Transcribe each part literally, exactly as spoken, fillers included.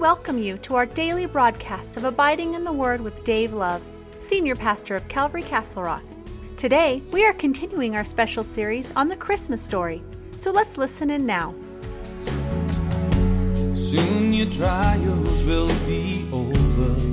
welcome you to our daily broadcast of Abiding in the Word with Dave Love, Senior Pastor of Calvary Castle Rock. Today, we are continuing our special series on the Christmas story, so let's listen in now. Soon your trials will be over.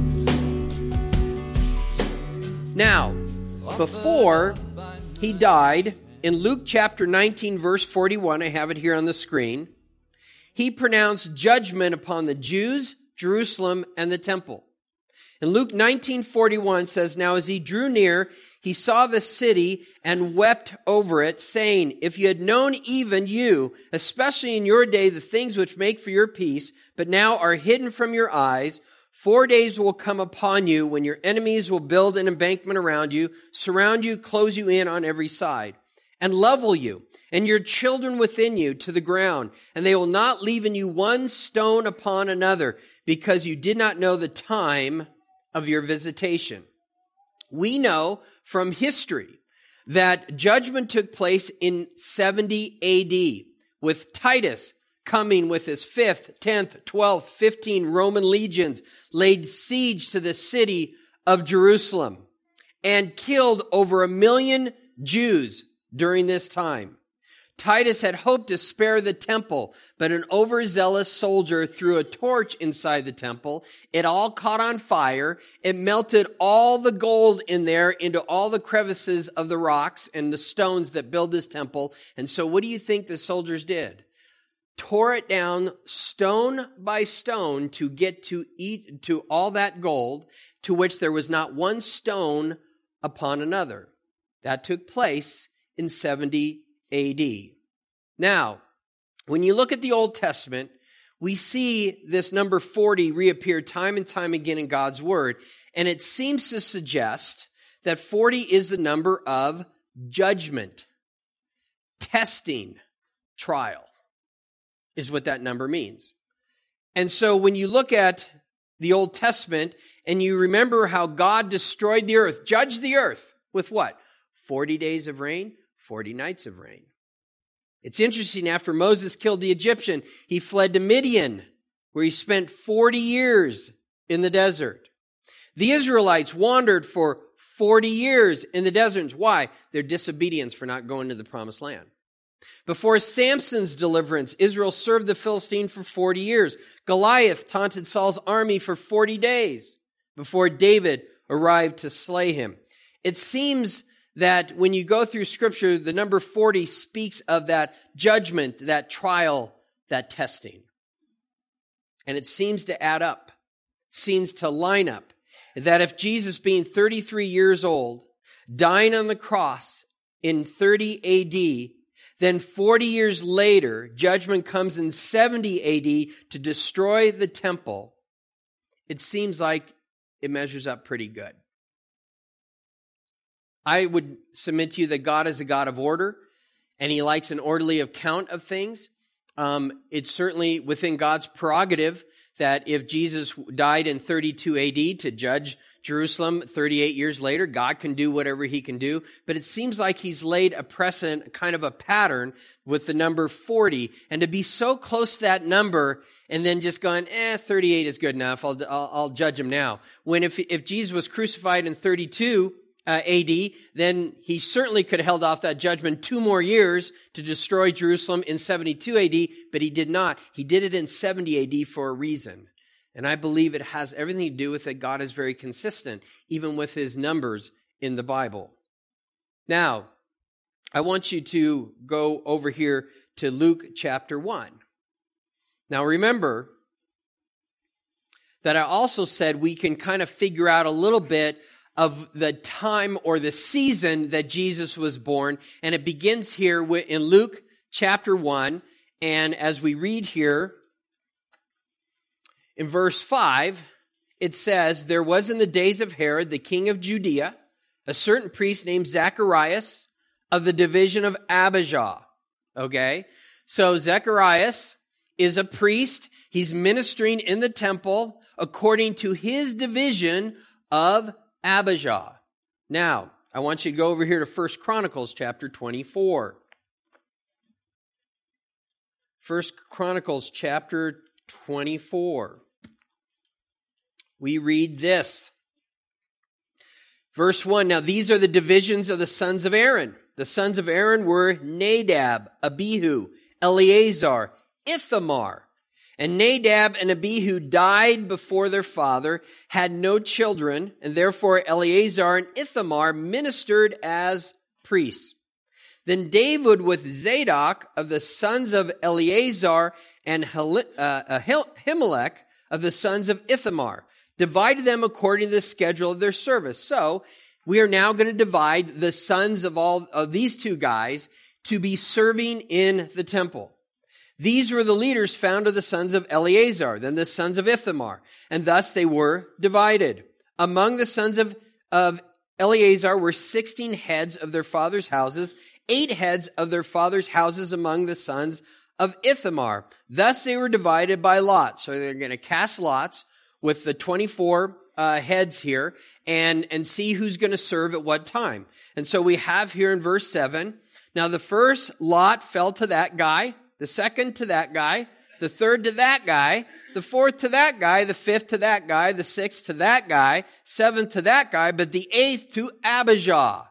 Now, before he died, in Luke chapter nineteen, verse forty-one, I have it here on the screen, he pronounced judgment upon the Jews, Jerusalem, and the temple. In Luke nineteen forty-one says, "Now as he drew near, he saw the city and wept over it, saying, if you had known even you, especially in your day, the things which make for your peace, but now are hidden from your eyes, four days will come upon you when your enemies will build an embankment around you, surround you, close you in on every side, and level you, and your children within you to the ground, and they will not leave in you one stone upon another, because you did not know the time of your visitation." We know from history that judgment took place in seventy A D, with Titus coming with his fifth, tenth, twelfth, fifteenth Roman legions, laid siege to the city of Jerusalem, and killed over a million Jews during this time. Titus had hoped to spare the temple, but an overzealous soldier threw a torch inside the temple. It all caught on fire. It melted all the gold in there into all the crevices of the rocks and the stones that build this temple. And so what do you think the soldiers did? Tore it down stone by stone to get to eat to all that gold, to which there was not one stone upon another. That took place in seventy A D. Now, when you look at the Old Testament, we see this number forty reappear time and time again in God's Word, and it seems to suggest that forty is the number of judgment, testing, trial, is what that number means. And so when you look at the Old Testament and you remember how God destroyed the earth, judged the earth with what? forty days of rain, forty nights of rain. It's interesting, after Moses killed the Egyptian, he fled to Midian, where he spent forty years in the desert. The Israelites wandered for forty years in the desert. Why? Their disobedience for not going to the promised land. Before Samson's deliverance, Israel served the Philistine for forty years. Goliath taunted Saul's army for forty days before David arrived to slay him. It seems that when you go through Scripture, the number forty speaks of that judgment, that trial, that testing. And it seems to add up, seems to line up, that if Jesus, being thirty-three years old, dying on the cross in thirty A D, then forty years later, judgment comes in seventy A D to destroy the temple, it seems like it measures up pretty good. I would submit to you that God is a God of order, and He likes an orderly account of things. Um, it's certainly within God's prerogative that if Jesus died in thirty-two A D to judge Jerusalem thirty-eight years later, God can do whatever He can do. But it seems like He's laid a precedent, kind of a pattern with the number forty. And to be so close to that number and then just going, eh, thirty-eight is good enough, I'll, I'll, I'll judge Him now. When if, if Jesus was crucified in thirty-two Uh, A D, then he certainly could have held off that judgment two more years to destroy Jerusalem in seventy-two A D, but he did not. He did it in seventy A D for a reason. And I believe it has everything to do with that God is very consistent, even with His numbers in the Bible. Now, I want you to go over here to Luke chapter one. Now remember that I also said we can kind of figure out a little bit of the time or the season that Jesus was born. And it begins here in Luke chapter one. And as we read here in verse five, it says, "There was in the days of Herod, the king of Judea, a certain priest named Zacharias of the division of Abijah." Okay? So Zacharias is a priest. He's ministering in the temple according to his division of Abijah. Now, I want you to go over here to First Chronicles chapter twenty-four. First Chronicles chapter twenty-four. we read this. Verse one, now these are the divisions of the sons of Aaron. The sons of Aaron were Nadab, Abihu, Eleazar, Ithamar. And Nadab and Abihu died before their father, had no children, and therefore Eleazar and Ithamar ministered as priests. Then David with Zadok of the sons of Eleazar and Ahimelech of the sons of Ithamar divided them according to the schedule of their service. So we are now going to divide the sons of all of these two guys to be serving in the temple. These were the leaders found of the sons of Eleazar, then the sons of Ithamar, and thus they were divided. Among the sons of, of Eleazar were sixteen heads of their father's houses, eight heads of their father's houses among the sons of Ithamar. Thus they were divided by lots. So they're going to cast lots with the twenty-four uh, heads here and, and see who's going to serve at what time. And so we have here in verse seven, now the first lot fell to that guy, the second to that guy, the third to that guy, the fourth to that guy, the fifth to that guy, the sixth to that guy, seventh to that guy, but the eighth to Abijah.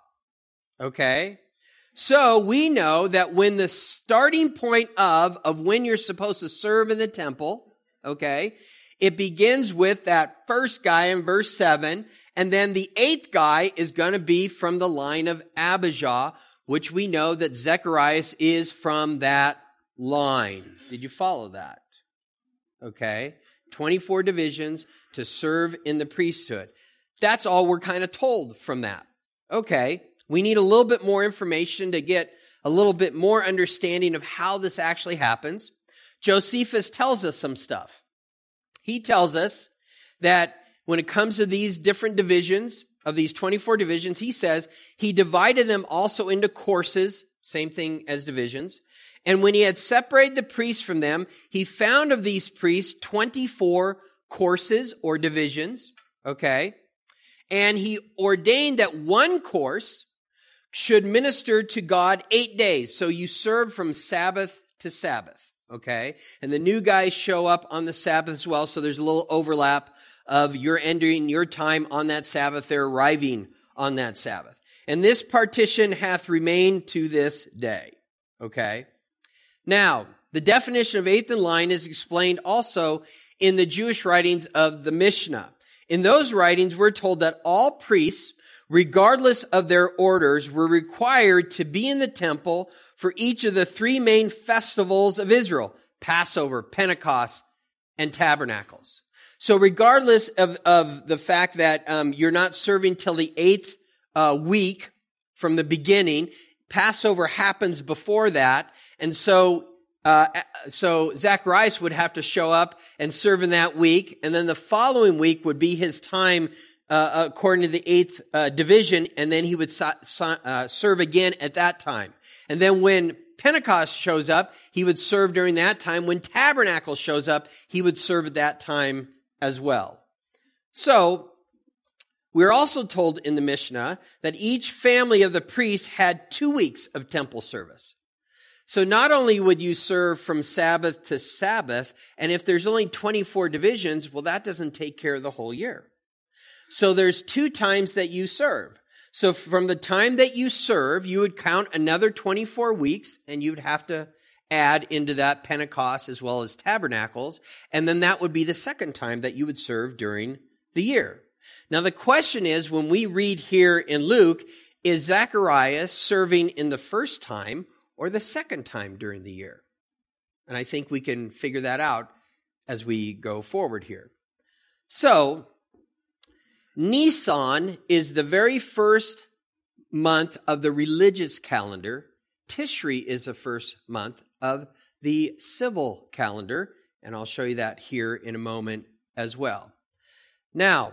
Okay? So we know that when the starting point of, of when you're supposed to serve in the temple, okay, it begins with that first guy in verse seven, and then the eighth guy is going to be from the line of Abijah, which we know that Zechariah is from that line. Did you follow that? Okay. twenty-four divisions to serve in the priesthood. That's all we're kind of told from that. Okay. We need a little bit more information to get a little bit more understanding of how this actually happens. Josephus tells us some stuff. He tells us that when it comes to these different divisions, of these twenty-four divisions, he says he divided them also into courses, same thing as divisions. And when he had separated the priests from them, he found of these priests twenty-four courses or divisions, okay? And he ordained that one course should minister to God eight days. So you serve from Sabbath to Sabbath, okay? And the new guys show up on the Sabbath as well, so there's a little overlap of you're ending your time on that Sabbath, they're arriving on that Sabbath. And this partition hath remained to this day, okay? Now, the definition of eighth in line is explained also in the Jewish writings of the Mishnah. In those writings, we're told that all priests, regardless of their orders, were required to be in the temple for each of the three main festivals of Israel, Passover, Pentecost, and Tabernacles. So regardless of, of the fact that um, you're not serving till the eighth uh, week from the beginning, Passover happens before that, and so uh, so Zacharias would have to show up and serve in that week, and then the following week would be his time uh, according to the eighth uh, division, and then he would so, so, uh, serve again at that time. And then when Pentecost shows up, he would serve during that time. When Tabernacle shows up, he would serve at that time as well. So, we're also told in the Mishnah that each family of the priests had two weeks of temple service. So not only would you serve from Sabbath to Sabbath, and if there's only twenty-four divisions, well, that doesn't take care of the whole year. So there's two times that you serve. So from the time that you serve, you would count another twenty-four weeks, and you'd have to add into that Pentecost as well as Tabernacles, and then that would be the second time that you would serve during the year. Now the question is, when we read here in Luke, is Zacharias serving in the first time or the second time during the year? And I think we can figure that out as we go forward here. So, Nisan is the very first month of the religious calendar. Tishri is the first month of the civil calendar, and I'll show you that here in a moment as well. Now,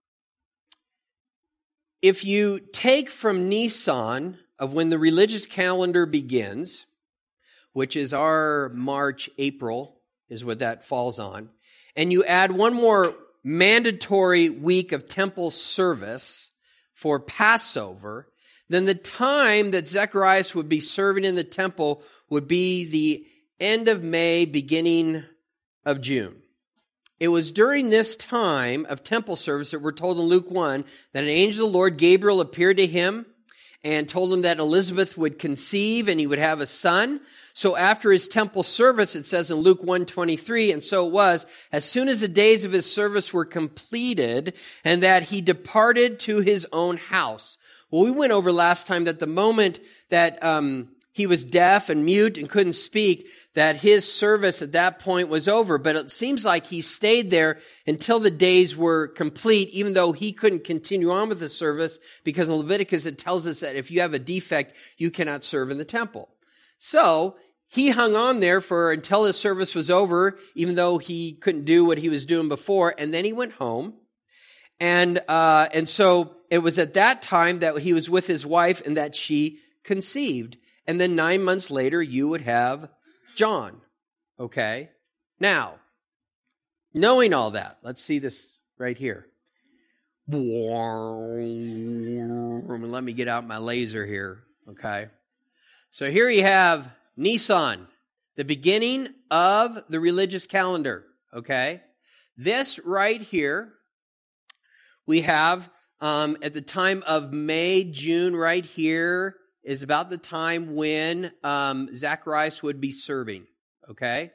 if you take from Nisan of when the religious calendar begins, which is our March, April, is what that falls on, and you add one more mandatory week of temple service for Passover, then the time that Zacharias would be serving in the temple would be the end of May, beginning of June. it was during this time of temple service that we're told in Luke one that an angel of the Lord, Gabriel, appeared to him and told him that Elizabeth would conceive and he would have a son. So after his temple service, it says in Luke one twenty-three, and so it was, as soon as the days of his service were completed, and that he departed to his own house. Well, we went over last time that the moment that um, he was deaf and mute and couldn't speak, that his service at that point was over. But it seems like he stayed there until the days were complete, even though he couldn't continue on with the service, because in Leviticus it tells us that if you have a defect, you cannot serve in the temple. So he hung on there for until his service was over, even though he couldn't do what he was doing before, and then he went home. And uh, and so it was at that time that he was with his wife and that she conceived. And then nine months later, you would have John. Okay? Now, knowing all that, let's see this right here. Let me get out my laser here. Okay? So here you have Nisan, the beginning of the religious calendar. Okay? This right here, we have um, at the time of May, June right here, is about the time when um, Zacharias would be serving, okay?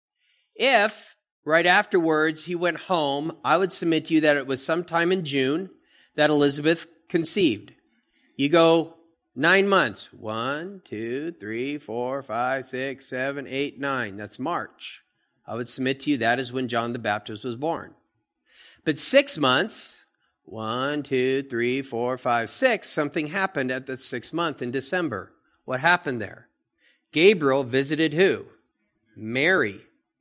If, right afterwards, he went home, I would submit to you that it was sometime in June that Elizabeth conceived. You go nine months. One, two, three, four, five, six, seven, eight, nine. That's March. I would submit to you that is when John the Baptist was born. But six months... One, two, three, four, five, six. Something happened at the sixth month in December. What happened there? Gabriel visited who? Mary.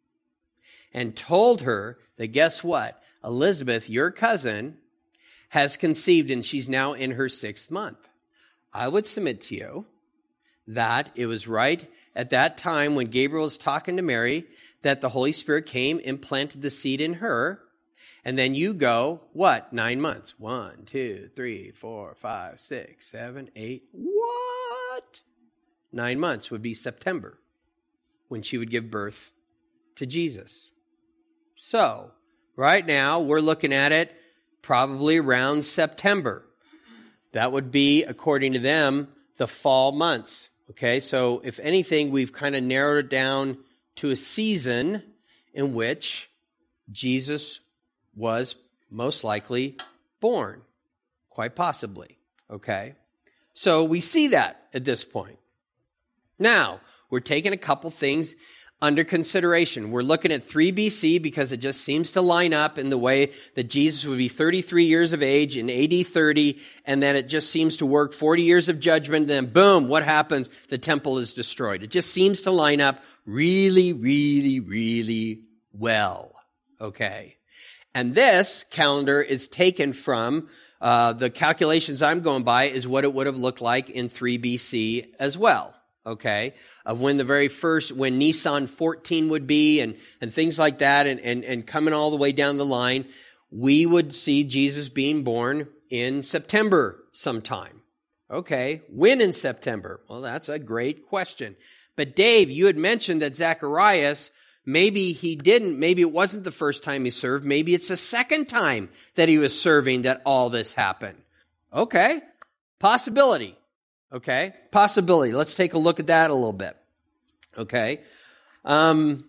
And told her that guess what? Elizabeth, your cousin, has conceived and she's now in her sixth month. I would submit to you that it was right at that time when Gabriel was talking to Mary that the Holy Spirit came and planted the seed in her. And then you go, what? Nine months. One, two, three, four, five, six, seven, eight. What? Nine months would be September when she would give birth to Jesus. So, right now, we're looking at it probably around September. That would be, according to them, the fall months. Okay, so if anything, we've kind of narrowed it down to a season in which Jesus was most likely born, quite possibly, okay? So we see that at this point. Now, we're taking a couple things under consideration. We're looking at three B C because it just seems to line up in the way that Jesus would be thirty-three years of age in A D thirty, and then it just seems to work forty years of judgment, then boom, what happens? The temple is destroyed. It just seems to line up really, really, really well, okay? And this calendar is taken from, uh, the calculations I'm going by is what it would have looked like in three B C as well, okay? Of when the very first, when Nisan fourteen would be and, and things like that and, and, and coming all the way down the line, we would see Jesus being born in September sometime. Okay, when in September? Well, that's a great question. But Dave, you had mentioned that Zacharias, maybe he didn't, maybe it wasn't the first time he served, maybe it's the second time that he was serving that all this happened. Okay, possibility. Okay, possibility. Let's take a look at that a little bit. Okay. Um,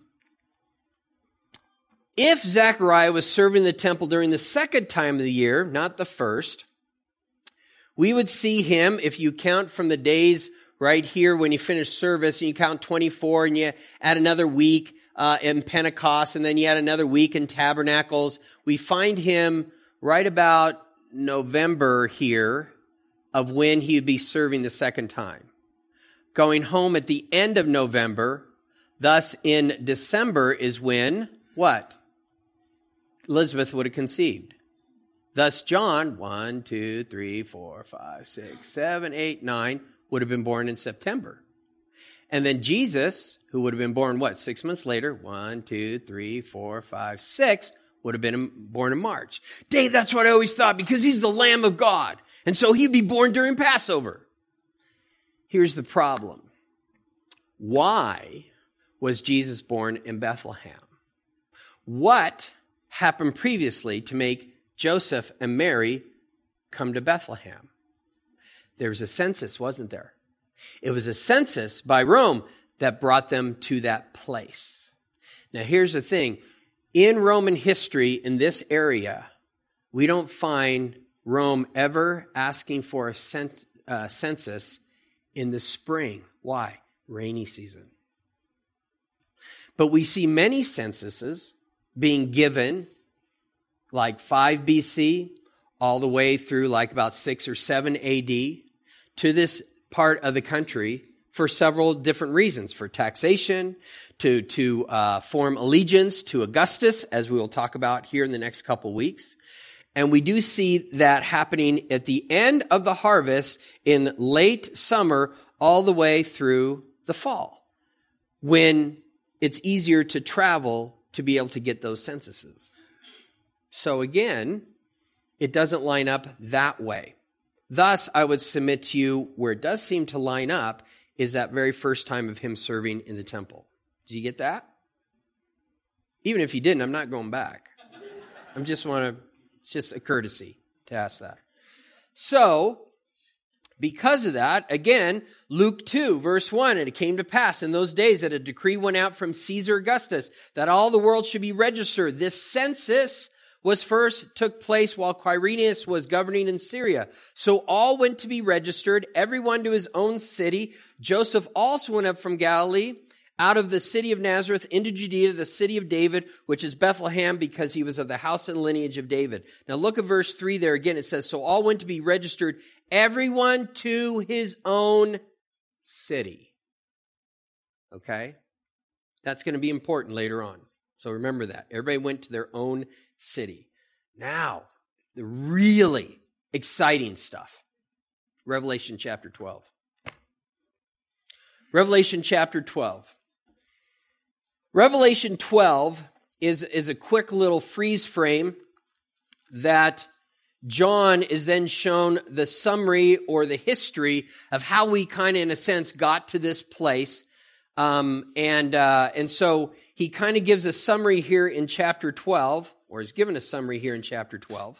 if Zechariah was serving the temple during the second time of the year, not the first, we would see him, if you count from the days right here when he finished service, and you count twenty-four and you add another week, Uh, in Pentecost, and then you had another week in Tabernacles. We find him right about November here of when he would be serving the second time. Going home at the end of November, thus in December is when, what? Elizabeth would have conceived. Thus John, one, two, three, four, five, six, seven, eight, nine, would have been born in September. And then Jesus, who would have been born, what, six months later, one, two, three, four, five, six, would have been born in March. Dave, that's what I always thought, because he's the Lamb of God. And so he'd be born during Passover. Here's the problem. Why was Jesus born in Bethlehem? What happened previously to make Joseph and Mary come to Bethlehem? There was a census, wasn't there? It was a census by Rome that brought them to that place. Now, here's the thing. In Roman history, in this area, we don't find Rome ever asking for a cent, uh, census in the spring. Why? Rainy season. But we see many censuses being given like five B C all the way through like about six or seven A D to this part of the country for several different reasons, for taxation, to, to uh, form allegiance to Augustus, as we will talk about here in the next couple weeks. And we do see that happening at the end of the harvest in late summer all the way through the fall, when it's easier to travel to be able to get those censuses. So again, it doesn't line up that way. Thus, I would submit to you where it does seem to line up is that very first time of him serving in the temple. Did you get that? Even if you didn't, I'm not going back. I just want to, it's just a courtesy to ask that. So, because of that, again, Luke two, verse one, and it came to pass in those days that a decree went out from Caesar Augustus that all the world should be registered. This census was first took place while Quirinius was governing in Syria. So all went to be registered, everyone to his own city. Joseph also went up from Galilee, out of the city of Nazareth into Judea, the city of David, which is Bethlehem, because he was of the house and lineage of David. Now look at verse three there again. It says, so all went to be registered, everyone to his own city. Okay? That's going to be important later on. So remember that. Everybody went to their own city. Now, the really exciting stuff. Revelation chapter twelve. Revelation chapter twelve. Revelation twelve is, is a quick little freeze frame that John is then shown the summary or the history of how we kind of, in a sense, got to this place. Um, and, uh, and so he kind of gives a summary here in chapter twelve, or is given a summary here in chapter twelve,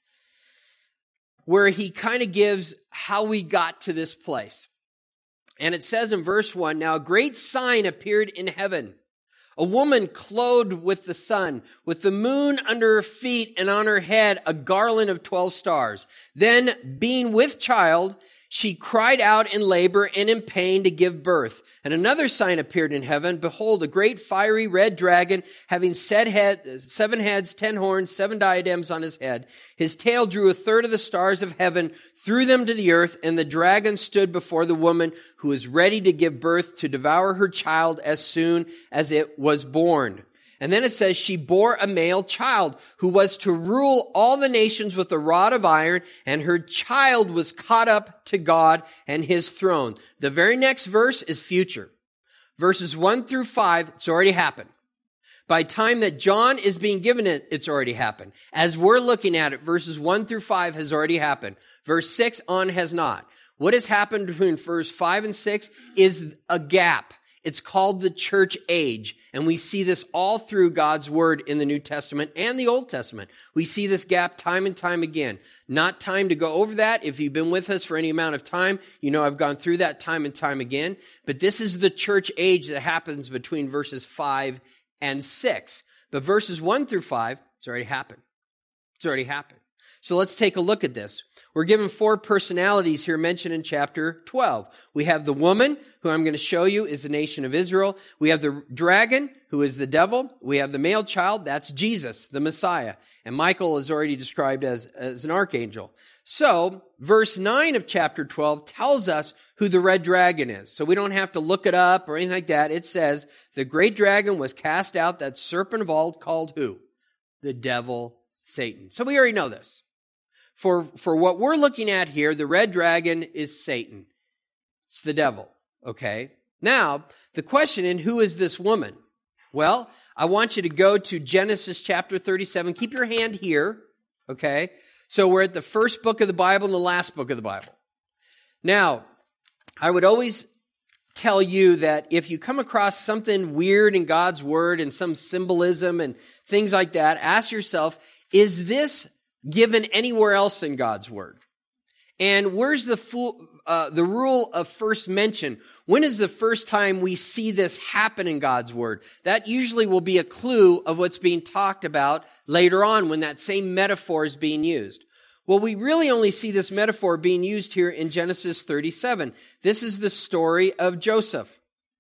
where he kind of gives how we got to this place. And it says in verse one, now a great sign appeared in heaven. A woman clothed with the sun, with the moon under her feet, and on her head a garland of twelve stars. Then, being with child, she cried out in labor and in pain to give birth. And another sign appeared in heaven. Behold, a great fiery red dragon, having set head, seven heads, ten horns, seven diadems on his head. His tail drew a third of the stars of heaven, threw them to the earth, and the dragon stood before the woman who was ready to give birth to devour her child as soon as it was born. And then it says, she bore a male child who was to rule all the nations with a rod of iron, and her child was caught up to God and his throne. The very next verse is future. Verses one through five, it's already happened. By the time that John is being given it, it's already happened. As we're looking at it, verses one through five has already happened. Verse six on has not. What has happened between verse five and six is a gap. It's called the church age, and we see this all through God's word in the New Testament and the Old Testament. We see this gap time and time again. Not time to go over that. If you've been with us for any amount of time, you know I've gone through that time and time again. But this is the church age that happens between verses five and six. But verses one through five, it's already happened. It's already happened. So let's take a look at this. We're given four personalities here mentioned in chapter twelve. We have the woman, who I'm going to show you is the nation of Israel. We have the dragon, who is the devil. We have the male child, that's Jesus, the Messiah. And Michael is already described as, as an archangel. So, verse nine of chapter twelve tells us who the red dragon is. So we don't have to look it up or anything like that. It says, the great dragon was cast out, that serpent of old, called who? The devil, Satan. So we already know this. For, for what we're looking at here, the red dragon is Satan. It's the devil, okay? Now, the question is, who is this woman? Well, I want you to go to Genesis chapter thirty-seven. Keep your hand here, okay? So we're at the first book of the Bible and the last book of the Bible. Now, I would always tell you that if you come across something weird in God's word and some symbolism and things like that, ask yourself, is this given anywhere else in God's word? And where's the full, uh, the rule of first mention? When is the first time we see this happen in God's word? That usually will be a clue of what's being talked about later on when that same metaphor is being used. Well, we really only see this metaphor being used here in Genesis thirty-seven. This is the story of Joseph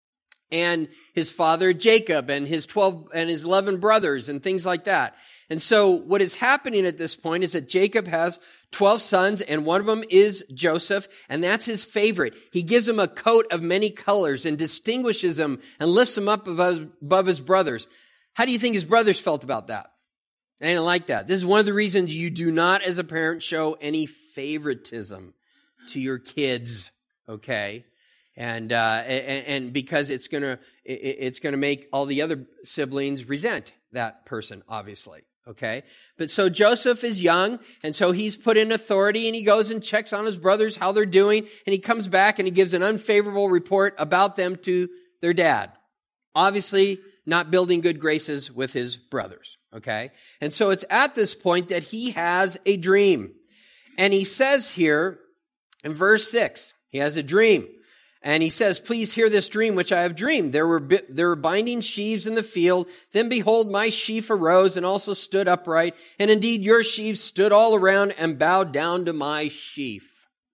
and his father Jacob and his twelve and his eleven brothers and things like that. And so what is happening at this point is that Jacob has twelve sons, and one of them is Joseph, and that's his favorite. He gives him a coat of many colors and distinguishes him and lifts him up above, above his brothers. How do you think his brothers felt about that? They didn't like that. This is one of the reasons you do not, as a parent, show any favoritism to your kids, okay? And uh, and, and because it's gonna it, it's gonna make all the other siblings resent that person, obviously. Okay, but so Joseph is young, and so he's put in authority, and he goes and checks on his brothers, how they're doing, and he comes back and he gives an unfavorable report about them to their dad. Obviously, not building good graces with his brothers, okay? And so it's at this point that he has a dream. And he says here in verse six, he has a dream. And he says, please hear this dream which I have dreamed. There were there were binding sheaves in the field. Then behold, my sheaf arose and also stood upright. And indeed your sheaves stood all around and bowed down to my sheaf.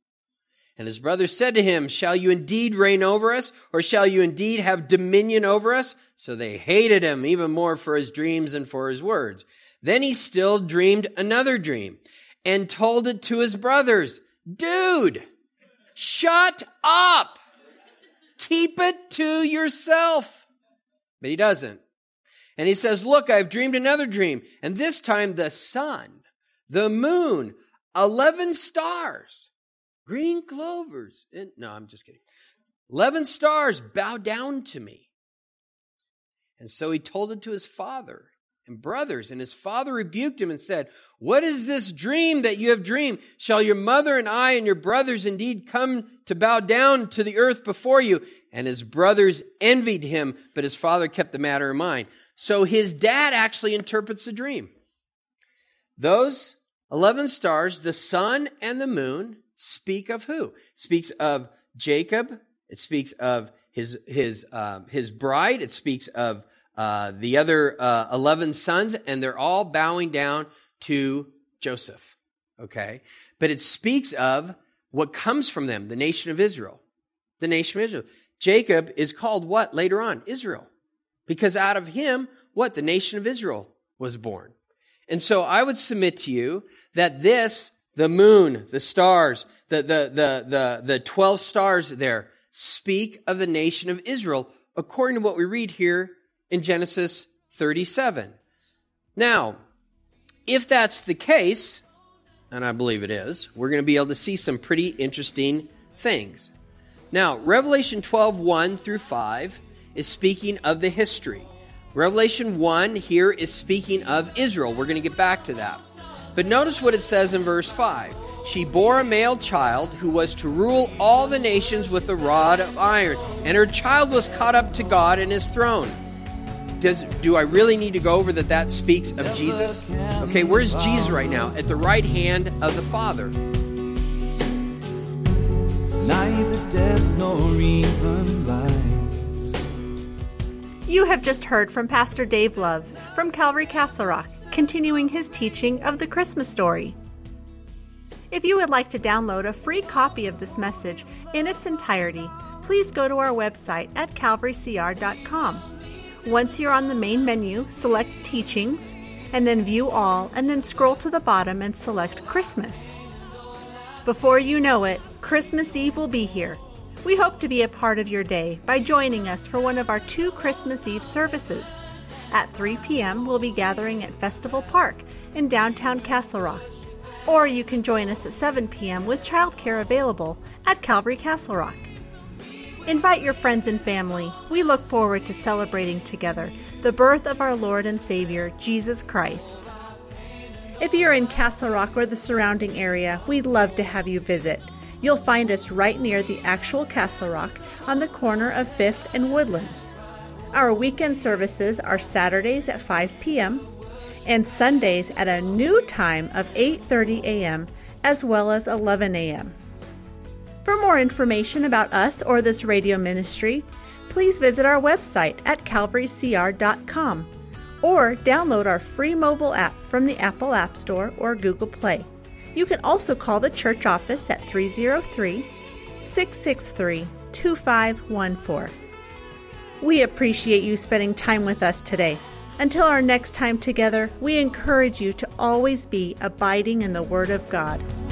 And his brothers said to him, shall you indeed reign over us? Or shall you indeed have dominion over us? So they hated him even more for his dreams and for his words. Then he still dreamed another dream and told it to his brothers. Dude, shut up. Keep it to yourself. But he doesn't. And he says, look, I've dreamed another dream. And this time the sun, the moon, eleven stars, green clovers. And, no, I'm just kidding. Eleven stars bow down to me. And so he told it to his father and brothers. And his father rebuked him and said, what is this dream that you have dreamed? Shall your mother and I and your brothers indeed come to bow down to the earth before you? And his brothers envied him, but his father kept the matter in mind. So his dad actually interprets the dream. Those eleven stars, the sun and the moon, speak of who? It speaks of Jacob. It speaks of his his uh, his bride. It speaks of uh, the other uh, eleven sons, and they're all bowing down to Joseph. Okay, but it speaks of what comes from them, the nation of Israel. The nation of Israel. Jacob is called what later on? Israel. Because out of him, what? The nation of Israel was born. And so I would submit to you that this, the moon, the stars, the, the, the, the, the twelve stars there, speak of the nation of Israel, according to what we read here in Genesis thirty-seven. Now, if that's the case, and I believe it is, we're going to be able to see some pretty interesting things. Now, Revelation twelve, one through five is speaking of the history. Revelation one here is speaking of Israel. We're going to get back to that. But notice what it says in verse five. She bore a male child who was to rule all the nations with a rod of iron, and her child was caught up to God in his throne. Does, do I really need to go over that that speaks of Jesus? Okay, where's Jesus right now? At the right hand of the Father. Neither death nor even life. You have just heard from Pastor Dave Love from Calvary Castle Rock, continuing his teaching of the Christmas story. If you would like to download a free copy of this message in its entirety, please go to our website at calvary c r dot com. Once you're on the main menu, select Teachings, and then View All, and then scroll to the bottom and select Christmas. Before you know it, Christmas Eve will be here. We hope to be a part of your day by joining us for one of our two Christmas Eve services. At three p.m., we'll be gathering at Festival Park in downtown Castle Rock. Or you can join us at seven p.m. with childcare available at Calvary Castle Rock. Invite your friends and family. We look forward to celebrating together the birth of our Lord and Savior, Jesus Christ. If you're in Castle Rock or the surrounding area, we'd love to have you visit. You'll find us right near the actual Castle Rock on the corner of fifth and Woodlands. Our weekend services are Saturdays at five p.m., and Sundays at a new time of eight thirty a.m. as well as eleven a.m. For more information about us or this radio ministry, please visit our website at calvary c r dot com or download our free mobile app from the Apple App Store or Google Play. You can also call the church office at three oh three, six six three, two five one four. We appreciate you spending time with us today. Until our next time together, we encourage you to always be abiding in the Word of God.